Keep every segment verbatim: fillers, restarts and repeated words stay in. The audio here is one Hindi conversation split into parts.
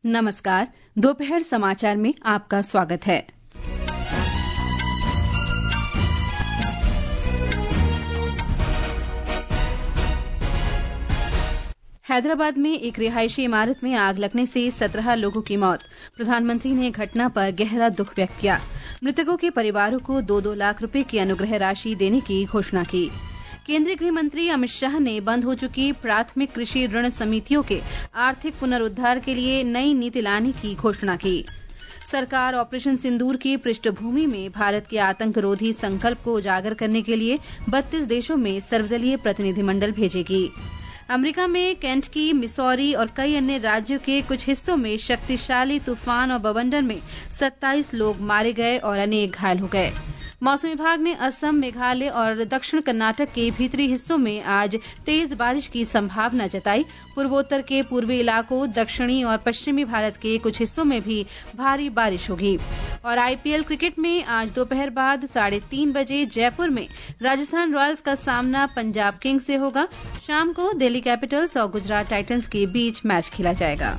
नमस्कार। दोपहर समाचार में आपका स्वागत है। हैदराबाद में एक रिहायशी इमारत में आग लगने से सत्रह लोगों की मौत। प्रधानमंत्री ने घटना पर गहरा दुख व्यक्त किया। मृतकों के परिवारों को दो दो लाख रुपए की अनुग्रह राशि देने की घोषणा की। केंद्रीय गृह मंत्री अमित शाह ने बंद हो चुकी प्राथमिक कृषि ऋण समितियों के आर्थिक पुनरुद्धार के लिए नई नीति लाने की घोषणा की। सरकार ऑपरेशन सिंदूर की पृष्ठभूमि में भारत के आतंकरोधी संकल्प को उजागर करने के लिए बत्तीस देशों में सर्वदलीय प्रतिनिधिमंडल भेजेगी। अमेरिका में केंटकी, मिसौरी और कई अन्य राज्यों के कुछ हिस्सों में शक्तिशाली तूफान और बवंडर में सत्ताईस लोग मारे गए और अनेक घायल हो गए। मौसम विभाग ने असम, मेघालय और दक्षिण कर्नाटक के भीतरी हिस्सों में आज तेज बारिश की संभावना जताई। पूर्वोत्तर के पूर्वी इलाकों, दक्षिणी और पश्चिमी भारत के कुछ हिस्सों में भी भारी बारिश होगी। और आईपीएल क्रिकेट में आज दोपहर बाद साढ़े तीन बजे जयपुर में राजस्थान रॉयल्स का सामना पंजाब किंग्स से होगा। शाम को दिल्ली कैपिटल्स और गुजरात टाइटंस के बीच मैच खेला जाएगा।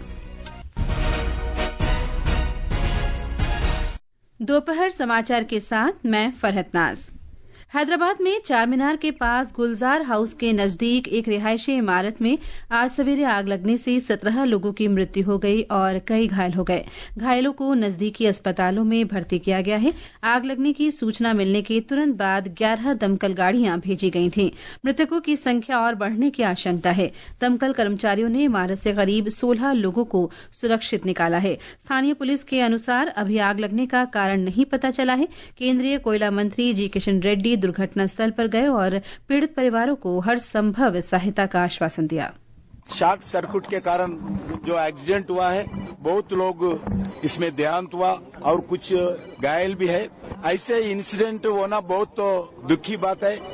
दोपहर समाचार के साथ मैं फरहत नाज। हैदराबाद में चार मीनार के पास गुलजार हाउस के नजदीक एक रिहायशी इमारत में आज सवेरे आग लगने से सत्रह लोगों की मृत्यु हो गई और कई घायल हो गए। घायलों को नजदीकी अस्पतालों में भर्ती किया गया है। आग लगने की सूचना मिलने के तुरंत बाद ग्यारह दमकल गाड़ियां भेजी गई थीं। मृतकों की संख्या और बढ़ने की आशंका है। दमकल कर्मचारियों ने इमारत से करीब सोलह लोगों को सुरक्षित निकाला है। स्थानीय पुलिस के अनुसार अभी आग लगने का कारण नहीं पता चला है। केंद्रीय कोयला मंत्री जी किशन रेड्डी दुर्घटना स्थल पर गए और पीड़ित परिवारों को हर संभव सहायता का आश्वासन दिया। शॉर्ट सर्किट के कारण जो एक्सीडेंट हुआ है, बहुत लोग इसमें देहांत हुआ और कुछ घायल भी है। ऐसे इंसिडेंट होना बहुत दुखी बात है।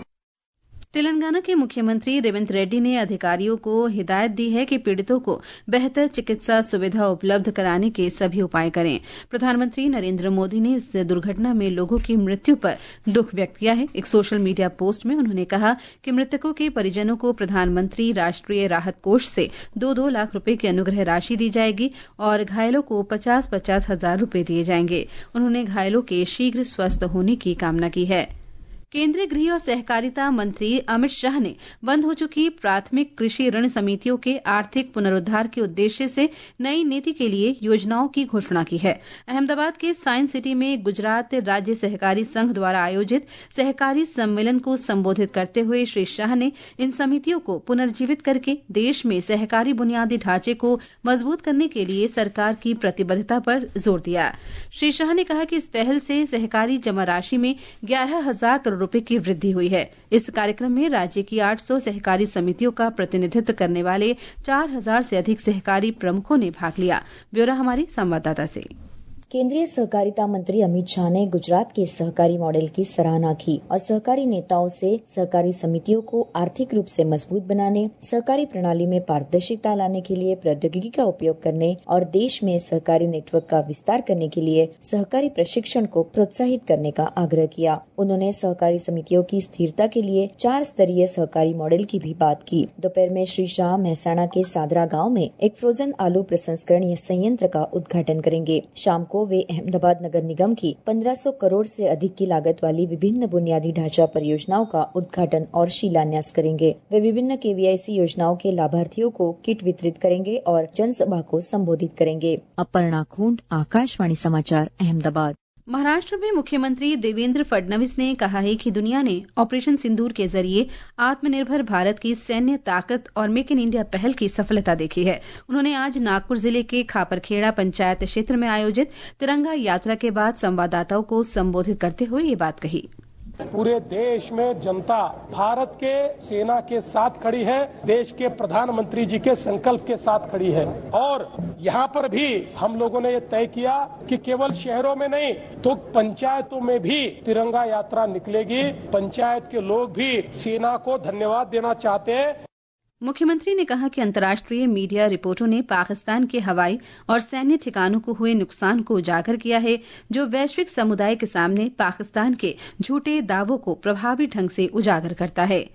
तेलंगाना के मुख्यमंत्री रेवंत रेड्डी ने अधिकारियों को हिदायत दी है कि पीड़ितों को बेहतर चिकित्सा सुविधा उपलब्ध कराने के सभी उपाय करें। प्रधानमंत्री नरेंद्र मोदी ने इस दुर्घटना में लोगों की मृत्यु पर दुख व्यक्त किया है। एक सोशल मीडिया पोस्ट में उन्होंने कहा कि मृतकों के परिजनों को प्रधानमंत्री राष्ट्रीय राहत कोष से दो दो लाख रुपए की अनुग्रह राशि दी जाएगी और घायलों को पचास पचास हजार रुपए दिए जाएंगे। उन्होंने घायलों के शीघ्र स्वस्थ होने की कामना की है। केंद्रीय गृह और सहकारिता मंत्री अमित शाह ने बंद हो चुकी प्राथमिक कृषि ऋण समितियों के आर्थिक पुनरुद्धार के उद्देश्य से नई नीति के लिए योजनाओं की घोषणा की है। अहमदाबाद के साइंस सिटी में गुजरात राज्य सहकारी संघ द्वारा आयोजित सहकारी सम्मेलन को संबोधित करते हुए श्री शाह ने इन समितियों को पुनर्जीवित करके देश में सहकारी बुनियादी ढांचे को मजबूत करने के लिए सरकार की प्रतिबद्धता पर जोर दिया। श्री शाह ने कहा कि इस पहल से सहकारी जमा राशि में ग्यारह हजार करोड़ रुपए की वृद्धि हुई है। इस कार्यक्रम में राज्य की आठ सौ सहकारी समितियों का प्रतिनिधित्व करने वाले चार हजार से अधिक सहकारी प्रमुखों ने भाग लिया। ब्यौरा हमारी संवाददाता से। केंद्रीय सहकारिता मंत्री अमित शाह ने गुजरात के सहकारी मॉडल की सराहना की और सहकारी नेताओं से सहकारी समितियों को आर्थिक रूप से मजबूत बनाने, सहकारी प्रणाली में पारदर्शिता लाने के लिए प्रौद्योगिकी का उपयोग करने और देश में सहकारी नेटवर्क का विस्तार करने के लिए सहकारी प्रशिक्षण को प्रोत्साहित करने का आग्रह किया। उन्होंने सहकारी समितियों की स्थिरता के लिए चार स्तरीय सहकारी मॉडल की भी बात की। दोपहर में श्री शाह महसाणा के सादरा गाँव में एक फ्रोजन आलू प्रसंस्करण संयंत्र का उद्घाटन करेंगे। शाम को वे अहमदाबाद नगर निगम की पंद्रह सौ करोड़ से अधिक की लागत वाली विभिन्न बुनियादी ढांचा परियोजनाओं का उद्घाटन और शिलान्यास करेंगे। वे विभिन्न केवीआईसी योजनाओं के लाभार्थियों को किट वितरित करेंगे और जनसभा को संबोधित करेंगे। अपर्णा खूंट, आकाशवाणी समाचार, अहमदाबाद। महाराष्ट्र में मुख्यमंत्री देवेंद्र फडणवीस ने कहा है कि दुनिया ने ऑपरेशन सिंदूर के जरिए आत्मनिर्भर भारत की सैन्य ताकत और मेक इन इंडिया पहल की सफलता देखी है। उन्होंने आज नागपुर जिले के खापरखेड़ा पंचायत क्षेत्र में आयोजित तिरंगा यात्रा के बाद संवाददाताओं को संबोधित करते हुए ये बात कही। पूरे देश में जनता भारत के सेना के साथ खड़ी है, देश के प्रधानमंत्री जी के संकल्प के साथ खड़ी है। और यहाँ पर भी हम लोगों ने ये तय किया कि केवल शहरों में नहीं तो पंचायतों में भी तिरंगा यात्रा निकलेगी। पंचायत के लोग भी सेना को धन्यवाद देना चाहते हैं। मुख्यमंत्री ने कहा कि अंतर्राष्ट्रीय मीडिया रिपोर्टों ने पाकिस्तान के हवाई और सैन्य ठिकानों को हुए नुकसान को उजागर किया है, जो वैश्विक समुदाय के सामने पाकिस्तान के झूठे दावों को प्रभावी ढंग से उजागर करता है।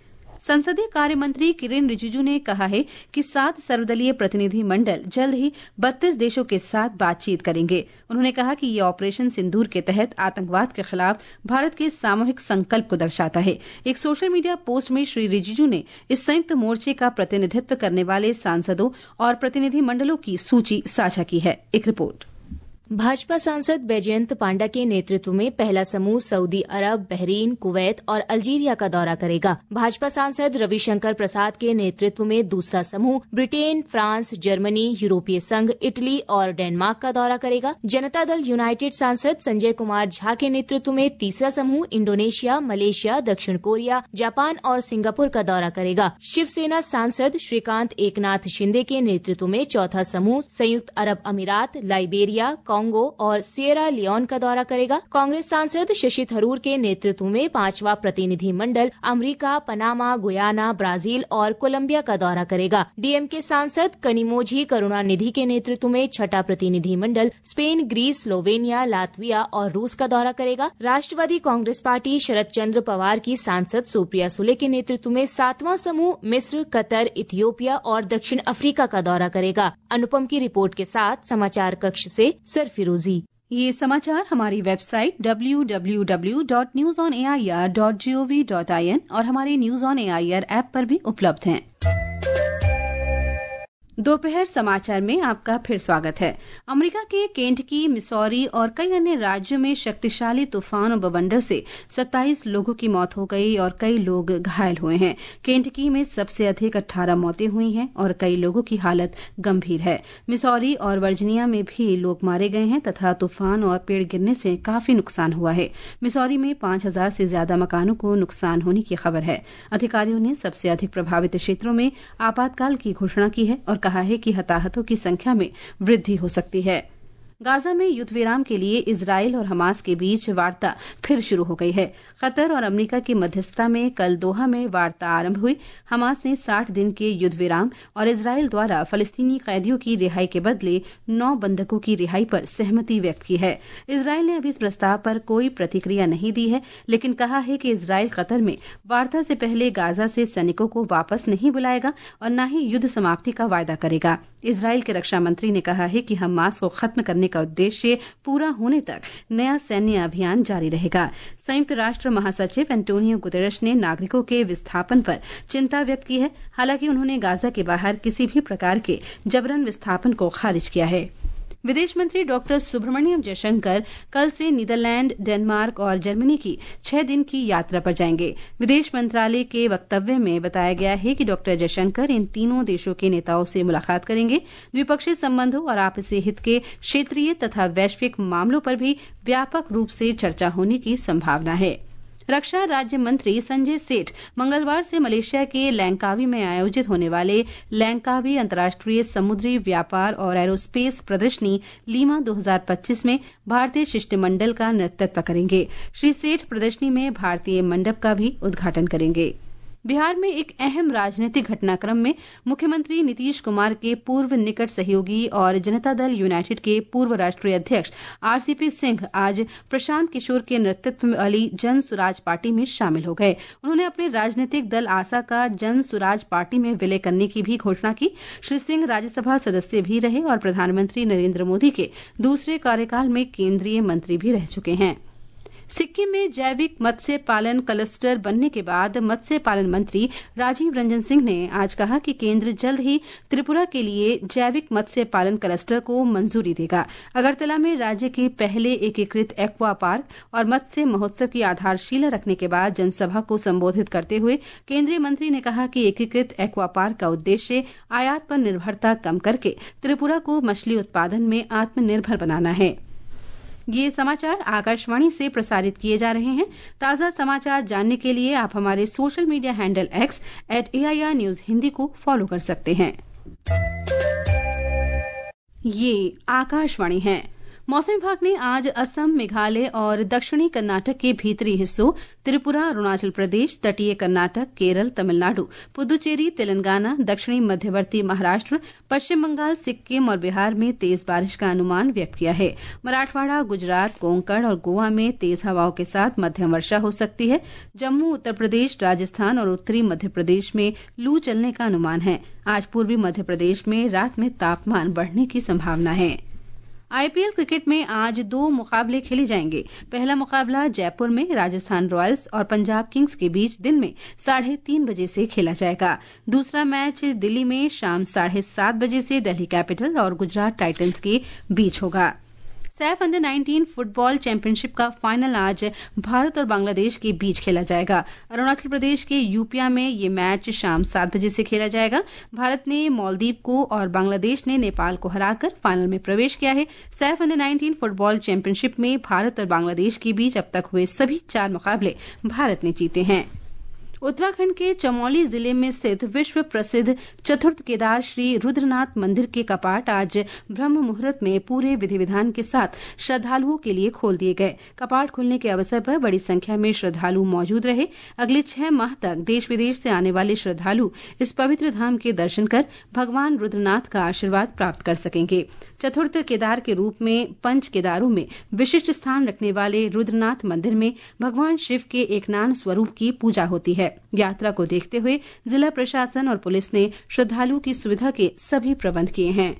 संसदीय कार्य मंत्री किरेन रिजिजू ने कहा है कि सात सर्वदलीय प्रतिनिधि मंडल जल्द ही बत्तीस देशों के साथ बातचीत करेंगे। उन्होंने कहा कि ये ऑपरेशन सिंदूर के तहत आतंकवाद के खिलाफ भारत के सामूहिक संकल्प को दर्शाता है। एक सोशल मीडिया पोस्ट में श्री रिजिजू ने इस संयुक्त मोर्चे का प्रतिनिधित्व करने वाले सांसदों और प्रतिनिधि मंडलों की सूची साझा की है। एक रिपोर्ट। भाजपा सांसद बैजयंत पांडा के नेतृत्व में पहला समूह सऊदी अरब, बहरीन, कुवैत और अल्जीरिया का दौरा करेगा। भाजपा सांसद रविशंकर प्रसाद के नेतृत्व में दूसरा समूह ब्रिटेन, फ्रांस, जर्मनी, यूरोपीय संघ, इटली और डेनमार्क का दौरा करेगा। जनता दल यूनाइटेड सांसद संजय कुमार झा के नेतृत्व में तीसरा समूह इंडोनेशिया, मलेशिया, दक्षिण कोरिया, जापान और सिंगापुर का दौरा करेगा। शिवसेना सांसद श्रीकांत एकनाथ शिंदे के नेतृत्व में चौथा समूह संयुक्त अरब अमीरात, लाइबेरिया, कांगो और सिएरा लियोन का दौरा करेगा। कांग्रेस सांसद शशि थरूर के नेतृत्व में पांचवा प्रतिनिधि मंडल अमेरिका, पनामा, गुयाना, ब्राजील और कोलंबिया का दौरा करेगा। डीएमके सांसद कनिमोझी करुणानिधि के नेतृत्व में छठा प्रतिनिधि मंडल स्पेन, ग्रीस, स्लोवेनिया, लातविया और रूस का दौरा करेगा। राष्ट्रवादी कांग्रेस पार्टी शरद चंद्र पवार की सांसद सुप्रिया सुले के नेतृत्व में सातवां समूह मिस्र, कतर, इथियोपिया और दक्षिण अफ्रीका का दौरा करेगा। अनुपम की रिपोर्ट के साथ समाचार कक्ष से फिरोजी। ये समाचार हमारी website W W W dot news on A I R dot G O V dot I N और हमारे news on A I R app पर भी उपलब्ध हैं। दोपहर समाचार में आपका फिर स्वागत है। अमेरिका के केंटकी, मिसौरी और कई अन्य राज्यों में शक्तिशाली तूफान और बवंडर से सत्ताईस लोगों की मौत हो गई और कई लोग घायल हुए हैं। केंटकी में सबसे अधिक अठारह मौतें हुई हैं और कई लोगों की हालत गंभीर है। मिसौरी और वर्जीनिया में भी लोग मारे गए हैं तथा तूफान और पेड़ गिरने से काफी नुकसान हुआ है। मिसौरी में पांच हजार से ज्यादा मकानों को नुकसान होने की खबर है। अधिकारियों ने सबसे अधिक प्रभावित क्षेत्रों में आपातकाल की घोषणा की है और कहा है कि हताहतों की संख्या में वृद्धि हो सकती है। गाजा में युद्ध विराम के लिए इजराइल और हमास के बीच वार्ता फिर शुरू हो गई है। कतर और अमेरिका की मध्यस्थता में कल दोहा में वार्ता आरंभ हुई। हमास ने साठ दिन के युद्ध विराम और इजराइल द्वारा फलस्तीनी कैदियों की रिहाई के बदले नौ बंधकों की रिहाई पर सहमति व्यक्त की है। इजराइल ने अभी इस प्रस्ताव पर कोई प्रतिक्रिया नहीं दी है, लेकिन कहा है कि इजराइल कतर में वार्ता से पहले गाजा से सैनिकों को वापस नहीं बुलाएगा और न ही युद्ध समाप्ति का वायदा करेगा। इजराइल के रक्षा मंत्री ने कहा है कि हमास को खत्म करने का उद्देश्य पूरा होने तक नया सैन्य अभियान जारी रहेगा। संयुक्त राष्ट्र महासचिव एंटोनियो गुतेरेस ने नागरिकों के विस्थापन पर चिंता व्यक्त की है। हालांकि उन्होंने गाजा के बाहर किसी भी प्रकार के जबरन विस्थापन को खारिज किया है। विदेश मंत्री डॉक्टर सुब्रमण्यम जयशंकर कल से नीदरलैंड, डेनमार्क और जर्मनी की छह दिन की यात्रा पर जाएंगे। विदेश मंत्रालय के वक्तव्य में बताया गया है कि डॉक्टर जयशंकर इन तीनों देशों के नेताओं से मुलाकात करेंगे। द्विपक्षीय संबंधों और आपसी हित के क्षेत्रीय तथा वैश्विक मामलों पर भी व्यापक रूप से चर्चा होने की संभावना है। रक्षा राज्य मंत्री संजय सेठ मंगलवार से मलेशिया के लैंकावी में आयोजित होने वाले लैंकावी अंतर्राष्ट्रीय समुद्री व्यापार और एरोस्पेस प्रदर्शनी लीमा दो हज़ार पच्चीस में भारतीय शिष्टमंडल का नेतृत्व करेंगे। श्री सेठ प्रदर्शनी में भारतीय मंडप का भी उद्घाटन करेंगे। बिहार में एक अहम राजनीतिक घटनाक्रम में मुख्यमंत्री नीतीश कुमार के पूर्व निकट सहयोगी और जनता दल यूनाइटेड के पूर्व राष्ट्रीय अध्यक्ष आरसीपी सिंह आज प्रशांत किशोर के नेतृत्व वाली जन सुराज पार्टी में शामिल हो गए। उन्होंने अपने राजनीतिक दल आशा का जन सुराज पार्टी में विलय करने की भी घोषणा की। श्री सिंह राज्यसभा सदस्य भी रहे और प्रधानमंत्री नरेंद्र मोदी के दूसरे कार्यकाल में केंद्रीय मंत्री भी रह चुके हैं। सिक्किम में जैविक मत्स्य पालन क्लस्टर बनने के बाद मत्स्य पालन मंत्री राजीव रंजन सिंह ने आज कहा कि केंद्र जल्द ही त्रिपुरा के लिए जैविक मत्स्य पालन क्लस्टर को मंजूरी देगा। अगरतला में राज्य के पहले एकीकृत एक्वा पार्क और मत्स्य महोत्सव की आधारशिला रखने के बाद जनसभा को संबोधित करते हुए केंद्रीय मंत्री ने कहा कि एकीकृत एक्वा पार्क का उद्देश्य आयात पर निर्भरता कम करके त्रिपुरा को मछली उत्पादन में आत्मनिर्भर बनाना है। ये समाचार आकाशवाणी से प्रसारित किए जा रहे हैं। ताज़ा समाचार जानने के लिए आप हमारे social media handle X at A I R news Hindi को फॉलो कर सकते हैं। ये आकाशवाणी है। मौसम विभाग ने आज असम, मेघालय और दक्षिणी कर्नाटक के भीतरी हिस्सों, त्रिपुरा, अरुणाचल प्रदेश, तटीय कर्नाटक, केरल, तमिलनाडु, पुदुचेरी, तेलंगाना, दक्षिणी मध्यवर्ती महाराष्ट्र, पश्चिम बंगाल, सिक्किम और बिहार में तेज बारिश का अनुमान व्यक्त किया है। मराठवाड़ा, गुजरात, कोंकण और गोवा में तेज हवाओं के साथ मध्यम वर्षा हो सकती है। जम्मू, उत्तर प्रदेश, राजस्थान और उत्तरी मध्य प्रदेश में लू चलने का अनुमान है। आज पूर्वी मध्य प्रदेश में रात में तापमान बढ़ने की संभावना है। आईपीएल क्रिकेट में आज दो मुकाबले खेले जाएंगे। पहला मुकाबला जयपुर में राजस्थान रॉयल्स और पंजाब किंग्स के बीच दिन में साढ़े तीन बजे से खेला जाएगा। दूसरा मैच दिल्ली में शाम साढ़े सात बजे से दिल्ली कैपिटल और गुजरात टाइटंस के बीच होगा। SAFF under nineteen football championship का फाइनल आज भारत और बांग्लादेश के बीच खेला जाएगा। अरुणाचल प्रदेश के यूपिया में ये मैच शाम सात बजे से खेला जाएगा। भारत ने मालदीव को और बांग्लादेश ने नेपाल को हराकर फाइनल में प्रवेश किया है। SAFF under nineteen football championship में भारत और बांग्लादेश के बीच अब तक हुए सभी चार मुकाबले भारत ने जीते हैं। उत्तराखंड के चमोली जिले में स्थित विश्व प्रसिद्ध चतुर्थ केदार श्री रुद्रनाथ मंदिर के कपाट आज ब्रह्म मुहूर्त में पूरे विधि विधान के साथ श्रद्धालुओं के लिए खोल दिए गए। कपाट खुलने के अवसर पर बड़ी संख्या में श्रद्धालु मौजूद रहे। अगले छह माह तक देश विदेश से आने वाले श्रद्धालु इस पवित्र धाम के दर्शन कर भगवान रुद्रनाथ का आशीर्वाद प्राप्त कर सकेंगे। चतुर्थ केदार के रूप में पंच केदारों में विशिष्ट स्थान रखने वाले रुद्रनाथ मंदिर में भगवान शिव के एकनान स्वरूप की पूजा होती है। यात्रा को देखते हुए जिला प्रशासन और पुलिस ने श्रद्धालुओं की सुविधा के सभी प्रबंध किए हैं।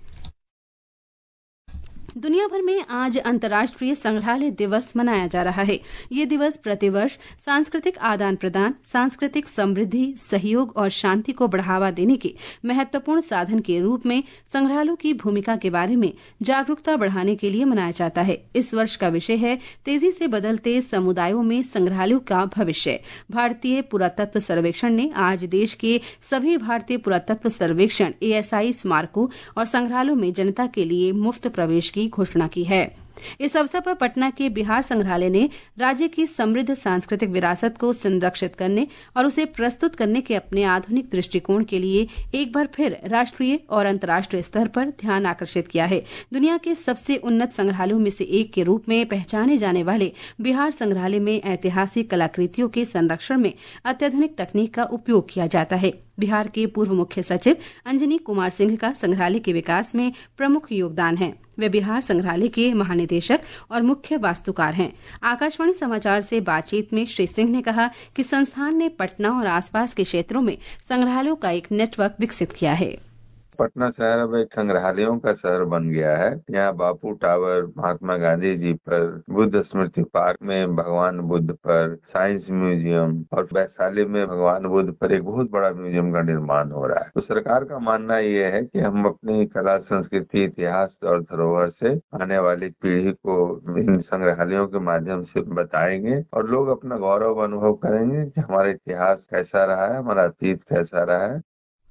दुनिया भर में आज अंतर्राष्ट्रीय संग्रहालय दिवस मनाया जा रहा है। ये दिवस प्रतिवर्ष सांस्कृतिक आदान प्रदान, सांस्कृतिक समृद्धि, सहयोग और शांति को बढ़ावा देने के महत्वपूर्ण साधन के रूप में संग्रहालयों की भूमिका के बारे में जागरूकता बढ़ाने के लिए मनाया जाता है। इस वर्ष का विषय है तेजी से बदलते समुदायों में संग्रहालयों का भविष्य। भारतीय पुरातत्व सर्वेक्षण ने आज देश के सभी भारतीय पुरातत्व सर्वेक्षण एएसआई स्मारकों और संग्रहालयों में जनता के लिए मुफ्त प्रवेश की घोषणा की है। इस अवसर पर पटना के बिहार संग्रहालय ने राज्य की समृद्ध सांस्कृतिक विरासत को संरक्षित करने और उसे प्रस्तुत करने के अपने आधुनिक दृष्टिकोण के लिए एक बार फिर राष्ट्रीय और अंतर्राष्ट्रीय स्तर पर ध्यान आकर्षित किया है। दुनिया के सबसे उन्नत संग्रहालयों में से एक के रूप में पहचाने जाने वाले बिहार संग्रहालय में ऐतिहासिक कलाकृतियों के संरक्षण में अत्याधुनिक तकनीक का उपयोग किया जाता है। बिहार के पूर्व मुख्य सचिव अंजनी कुमार सिंह का संग्रहालय के विकास में प्रमुख योगदान है। वे बिहार संग्रहालय के महानिदेशक और मुख्य वास्तुकार हैं। आकाशवाणी समाचार से बातचीत में श्री सिंह ने कहा कि संस्थान ने पटना और आसपास के क्षेत्रों में संग्रहालयों का एक नेटवर्क विकसित किया है। पटना शहर अब एक संग्रहालयों का शहर बन गया है। यहाँ बापू टावर, महात्मा गांधी जी पर, बुद्ध स्मृति पार्क में भगवान बुद्ध पर, साइंस म्यूजियम और वैशाली में भगवान बुद्ध पर एक बहुत बड़ा म्यूजियम का निर्माण हो रहा है। तो सरकार का मानना ये है कि हम अपनी कला, संस्कृति, इतिहास और धरोहर से आने वाली पीढ़ी को इन संग्रहालयों के माध्यम से बताएंगे और लोग अपना गौरव अनुभव करेंगे कि हमारा इतिहास कैसा रहा है, हमारा अतीत कैसा रहा है।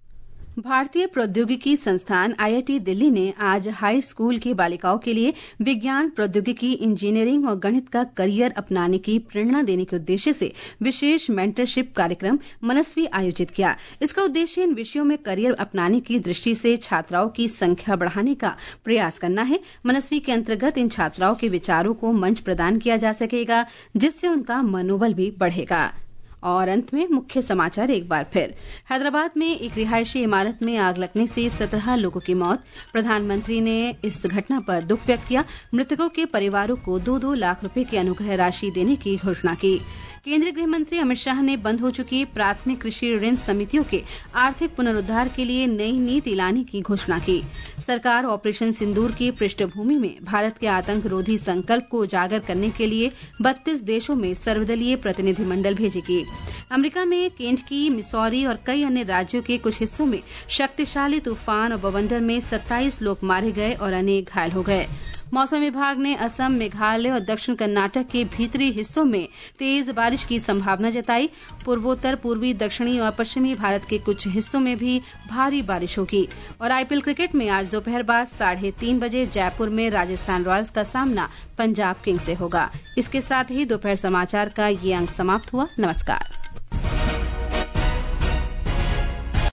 भारतीय प्रौद्योगिकी संस्थान आईआईटी दिल्ली ने आज हाई स्कूल की बालिकाओं के लिए विज्ञान, प्रौद्योगिकी, इंजीनियरिंग और गणित का करियर अपनाने की प्रेरणा देने के उद्देश्य से विशेष मेंटरशिप कार्यक्रम मनस्वी आयोजित किया। इसका उद्देश्य इन विषयों में करियर अपनाने की दृष्टि से छात्राओं की संख्या बढ़ाने का प्रयास करना है। मनस्वी के अंतर्गत इन छात्राओं के विचारों को मंच प्रदान किया जा सकेगा, जिससे उनका मनोबल भी बढ़ेगा। और अंत में मुख्य समाचार एक बार फिर। हैदराबाद में एक रिहायशी इमारत में आग लगने से सत्रह लोगों की मौत। प्रधानमंत्री ने इस घटना पर दुख व्यक्त किया। मृतकों के परिवारों को दो दो लाख रुपए की अनुग्रह राशि देने की घोषणा की। केंद्रीय गृह मंत्री अमित शाह ने बंद हो चुकी प्राथमिक कृषि ऋण समितियों के आर्थिक पुनरुद्धार के लिए नई नीति लाने की घोषणा की। सरकार ऑपरेशन सिंदूर की पृष्ठभूमि में भारत के आतंक रोधी संकल्प को उजागर करने के लिए बत्तीस देशों में सर्वदलीय प्रतिनिधिमंडल भेजेगी। अमेरिका में केंटकी, मिसौरी और कई अन्य राज्यों के कुछ हिस्सों में शक्तिशाली तूफान और बवंडर में सत्ताईस लोग मारे गए और अनेक घायल हो गए। मौसम विभाग ने असम, मेघालय और दक्षिण कर्नाटक के भीतरी हिस्सों में तेज बारिश की संभावना जताई। पूर्वोत्तर, पूर्वी, दक्षिणी और पश्चिमी भारत के कुछ हिस्सों में भी भारी बारिश होगी। और आईपीएल क्रिकेट में आज दोपहर बाद साढ़े तीन बजे जयपुर में राजस्थान रॉयल्स का सामना पंजाब किंग्स से होगा। इसके साथ ही दोपहर समाचार का ये अंक समाप्त हुआ। नमस्कार।